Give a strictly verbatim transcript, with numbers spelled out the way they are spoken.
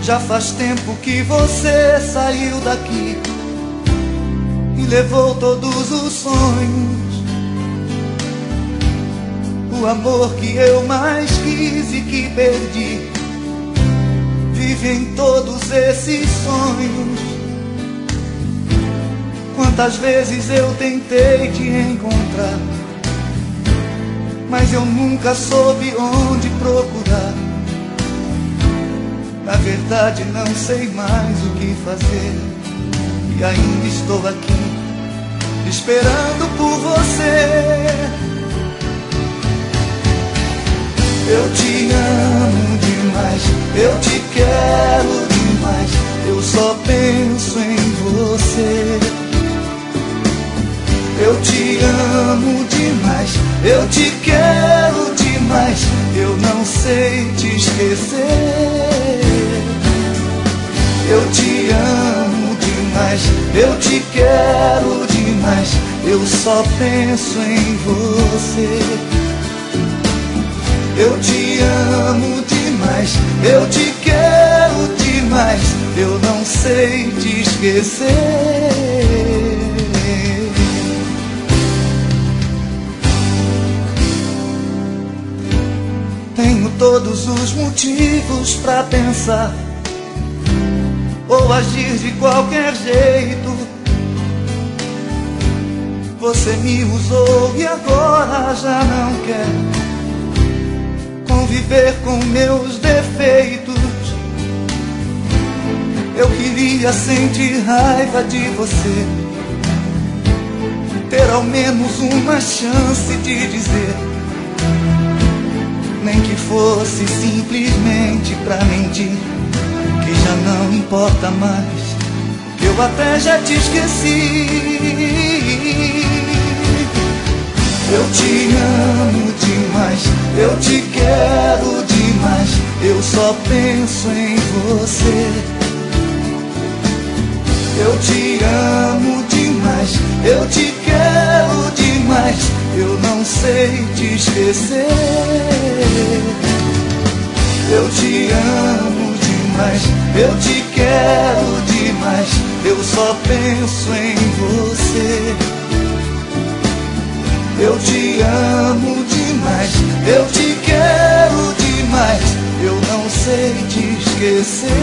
Já faz tempo que você saiu daqui e levou todos os sonhos. O amor que eu mais quis e que perdi vive em todos esses sonhos. Quantas vezes eu tentei te encontrar, mas eu nunca soube onde procurar. Na verdade não sei mais o que fazer, e ainda estou aqui esperando por você. Eu te amo demais, eu te quero demais, eu só penso em você. Eu te amo demais, eu te quero demais, eu não sei te esquecer. Eu te amo demais, eu te quero demais, eu só penso em você. Eu te amo demais, eu te quero demais, eu não sei te esquecer. Tenho todos os motivos pra pensar ou agir de qualquer jeito. Você me usou e agora já não quer conviver com meus defeitos. Eu queria sentir raiva de você, ter ao menos uma chance de dizer, nem que fosse simplesmente pra mentir, que já não importa mais, que eu até já te esqueci. Eu te amo demais, eu te quero demais, eu só penso em você. Eu te amo demais, eu te quero demais, eu não sei te esquecer. Eu te amo demais, eu te quero demais, eu só penso em você. Eu te amo demais, eu te quero demais, eu não sei te esquecer.